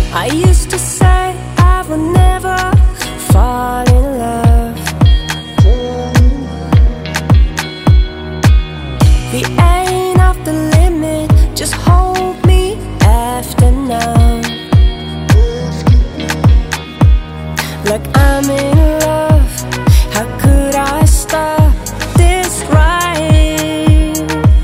I used to say I would never fall in love. The ain't off the limit, just hold me after now. Like I'm in love, how could I stop this right?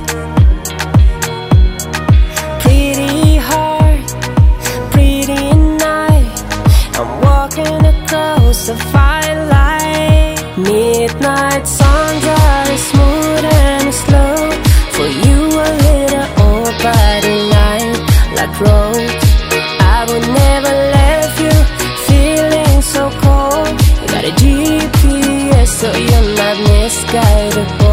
Pretty hard, pretty night, I'm walking across a firelight. Midnight songs are smooth and slow. For you a little old body night like roads. I would never leave you feeling so cold. You got a GPS so you're not misguided.